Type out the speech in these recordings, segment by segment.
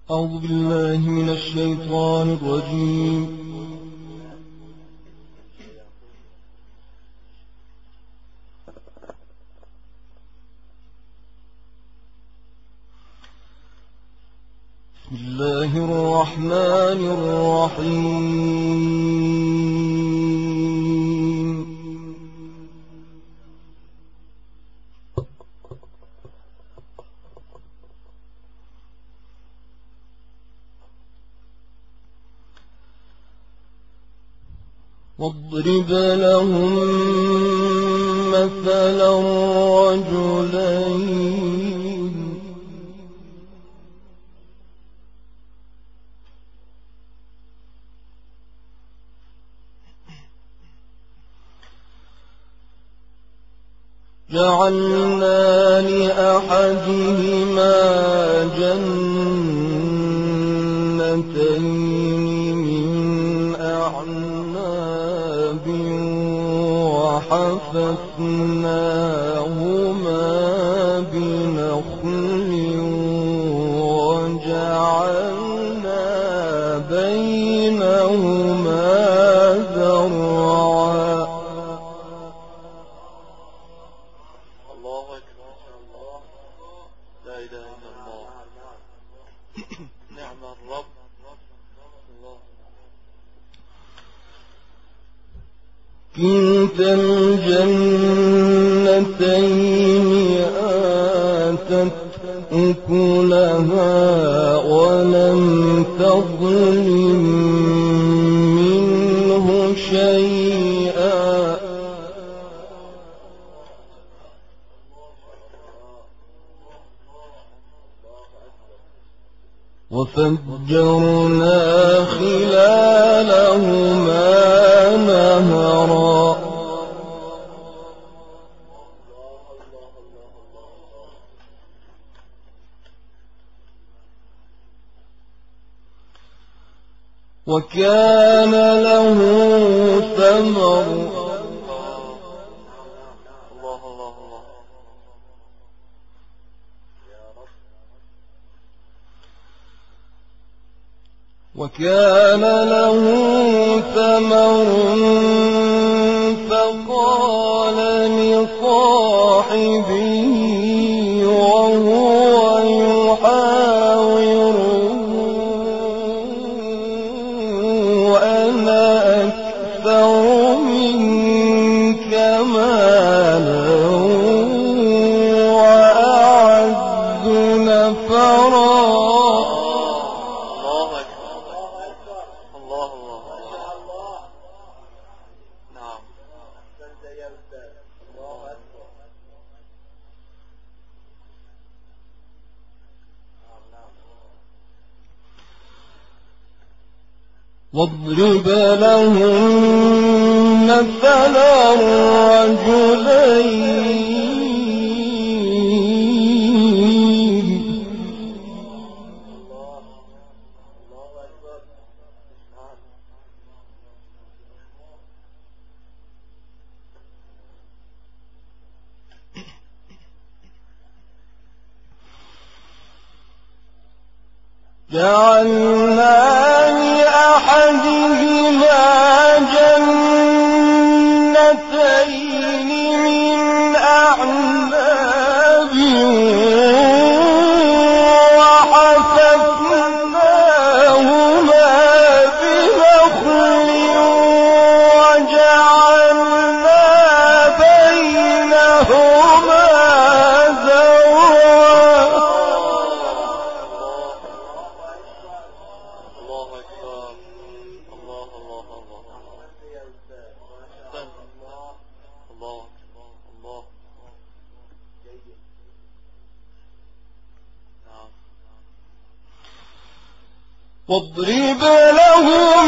أعوذ بالله من الشيطان الرجيم. بسم الله الرحمن الرحيم. واضرب لهم مثلا رجلين جعلنا لأحدهما جنتين من أعناب وحففناهما بنخل وجعلنا بينهما زرعا. الله أكبر. لا إله إلا الله. نعم الرب. الله. كلتا الجنتين آتت أكلها ولم تظلم منه شيئا وفجرنا خلالهما نهرا. وكان له ثمر الله الله الله. وكان له ثمر فقال لصاحبه وهو يحاوره أنا أكثر منك مالا وأعز نفرا. الله أكبر. الله الله الله. نعم. واضرب لهم مثلا رجلين جعلنا لأحدهما جنتين من أعناب وحففناهما بنخل وجعلنا بينهما زرعا. الله أكبر. الله الله الله. الله أكبر. الله. نعم. واضرب لهم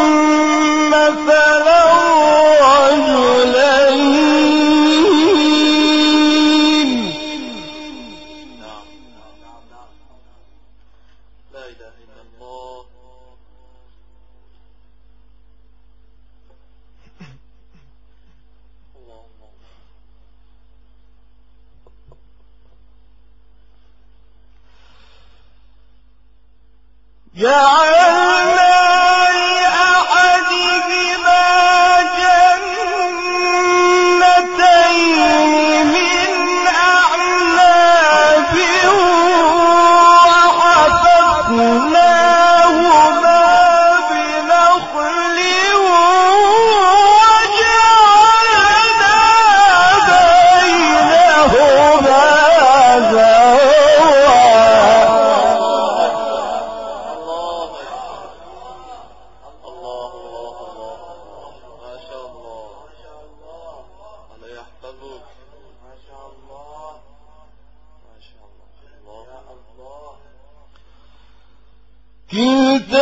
مثلا رجلين نعم. لا إله إلا الله. الله الله. جعلنا لأحدهما جنتين من أعناب وحففناهما بنخل وجعلنا بينهما كلتا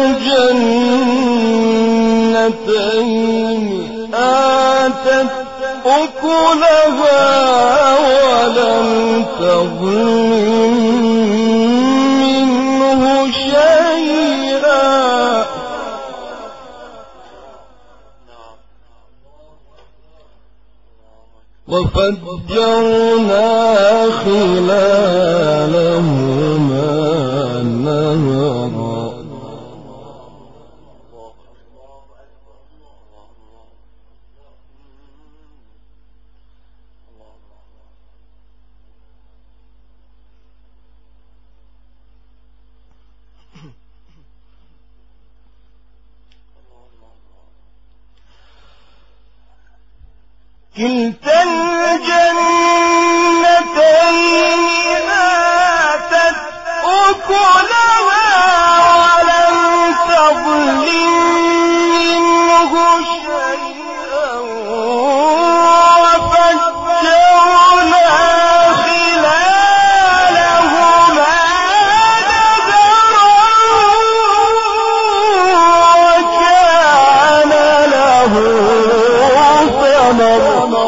الجنتين آتت أكلها ولم تظلم منه شيئا وفجرنا خلالهما نهرا كلتا الجنتين آتت أكلها ولم تظلم منه شيئا وفجرنا خلالهما نهرا وكان له ثمر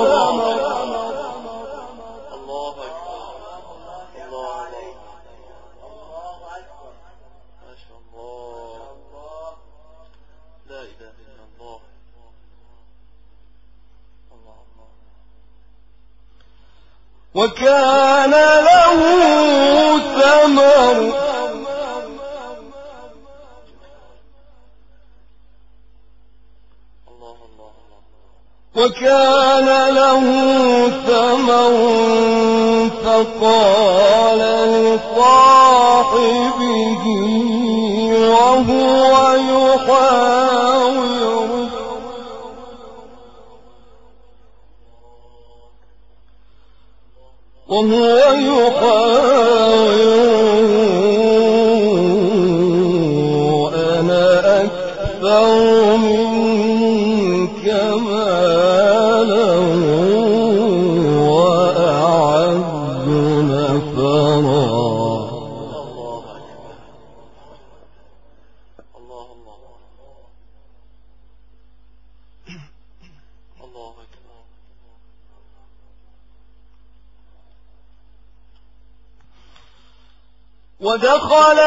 وكان له ثمر وكان له ثمر فقال لصاحبه وهو يحاوره أنا أكثر منك مالا وأعز نفرا ودخل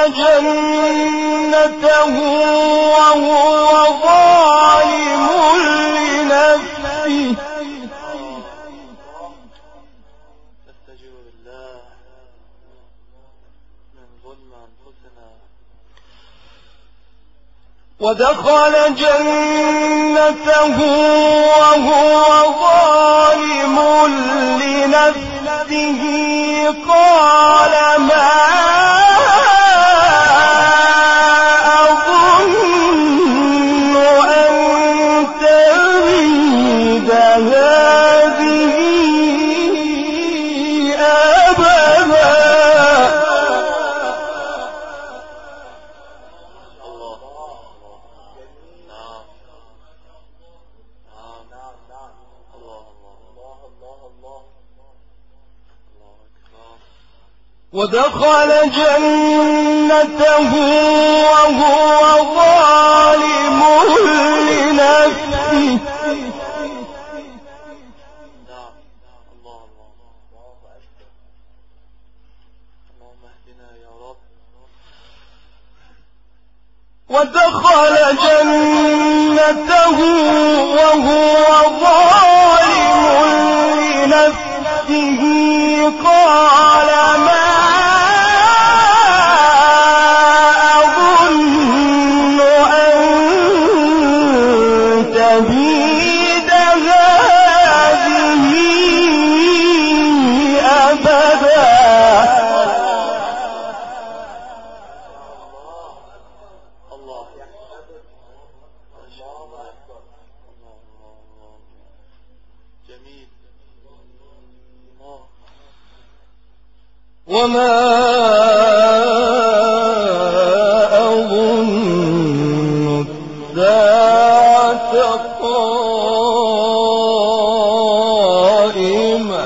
جنته وهو ظالم لنفسه نستجير بالله من ظلم أنفسنا. ودخل جنته وهو ظالم لنفسه قال ما أظن أن تبيد هذه أبدا ودخل جنته وهو ظالم لنفسه ودخل جنته وهو ظالم لنفسه قال ما أظن وما أظن الساعة قائمة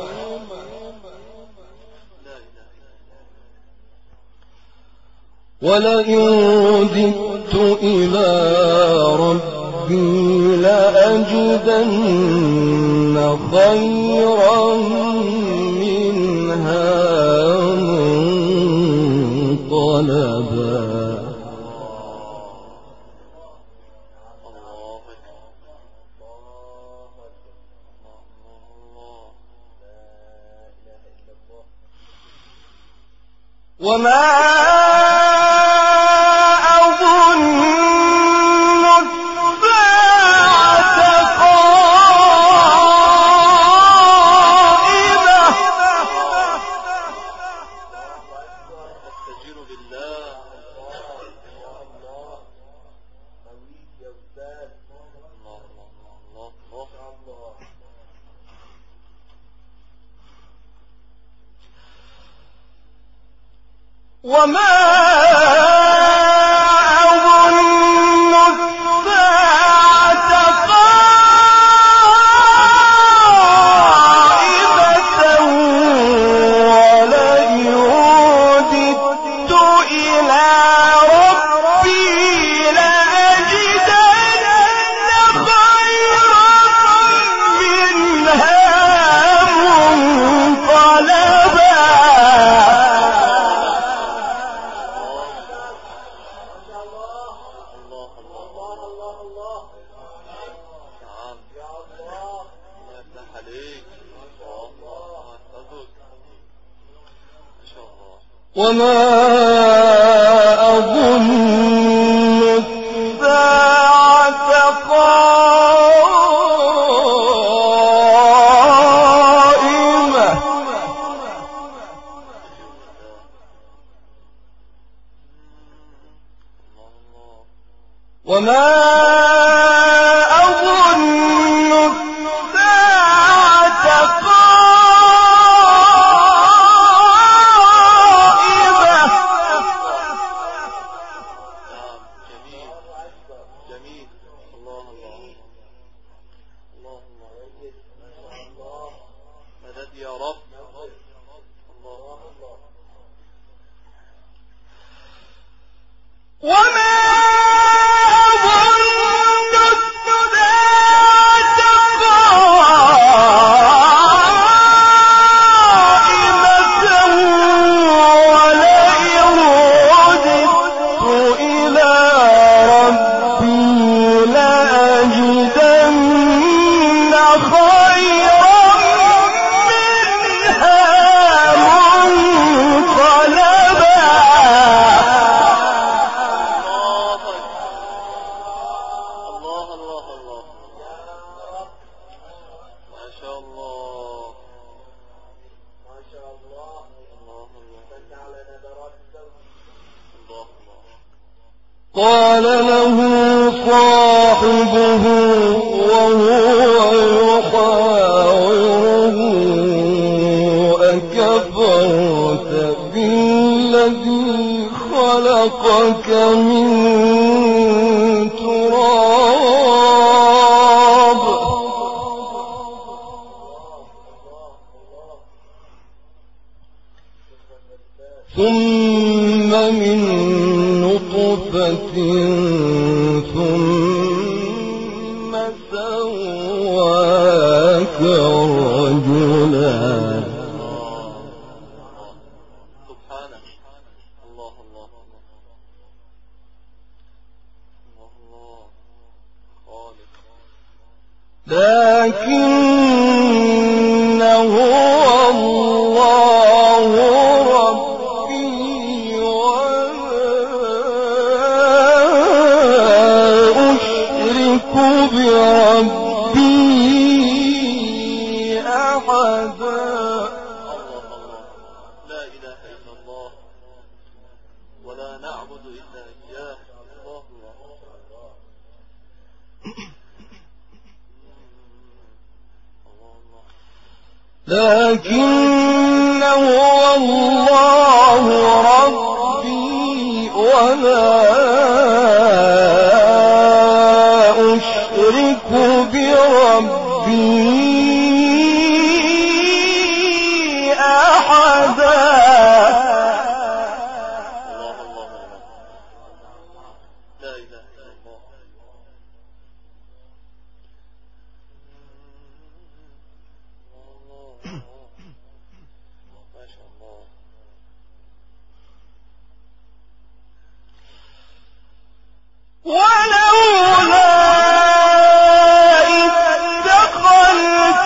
ولئن رددت إلى ربي لأجدن خيرا منها منقلبا وما أظن الساعة قائمة أستجير بالله وما أظن الساعة قائمة ولئن رددت إلى ربي لأجدن خيرا منها منقلبا وما أظن الساعة قائمة وما أظن الساعة قائمة جميل الله مدد يا رب وما أظن الساعة قائمة ولئن رددت إلى ربي لأجدن خيرا منها منقلبا الله ما شاء الله قال له صاحبه وهو يحاوره أكفرت بالذي خلقك من تراب ثم من نطفة ثم سواك رجلا سبحانك الله خالق لكنه الله ربي ولا أشرك بربي أحدا لا إله إلا الله ولا نعبد إلا إياه الله لكن هو الله ربي ولا أشرك بربي أحدا. لا إله إلا الله. ما شاء الله. ولولا إذ دخلت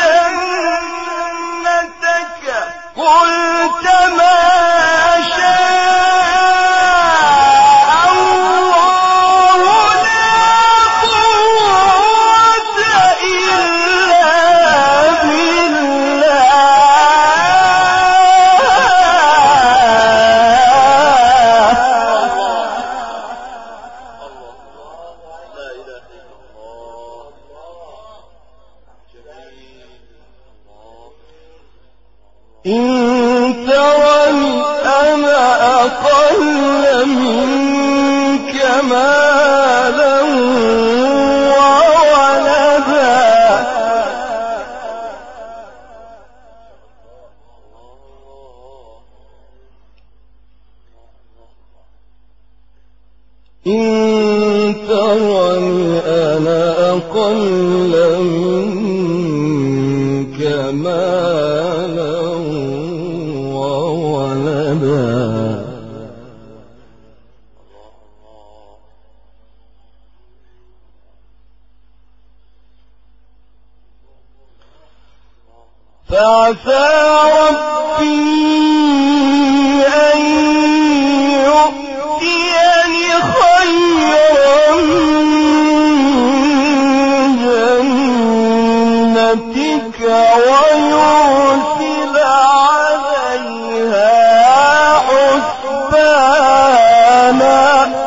جنتك قلت ما شاء الله لا قوة إلا بالله. لا إله إلا الله. جميل. إن ترني أنا أقل منك مالا وولدا إن ترني أنا أقل منك مالا وولدا فعسى ربي أن يؤتيني خيرا من جنتك ويرسل عليها حسبانا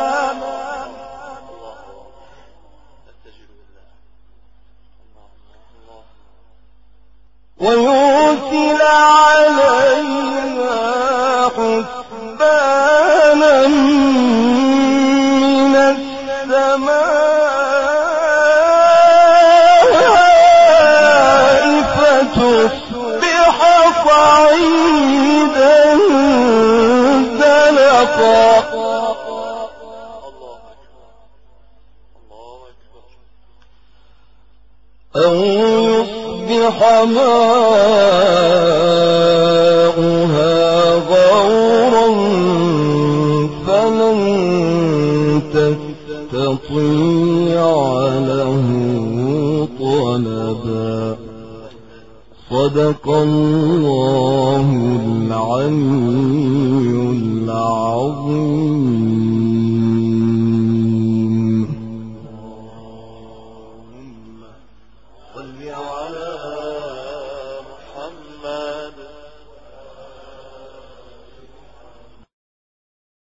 ويرسل عليها حسبانا من السماء فتصبح صعيدا زلقا. أو يصبح ماؤها غورا فلن تستطيع له طلبا. صدق الله العلي العظيم.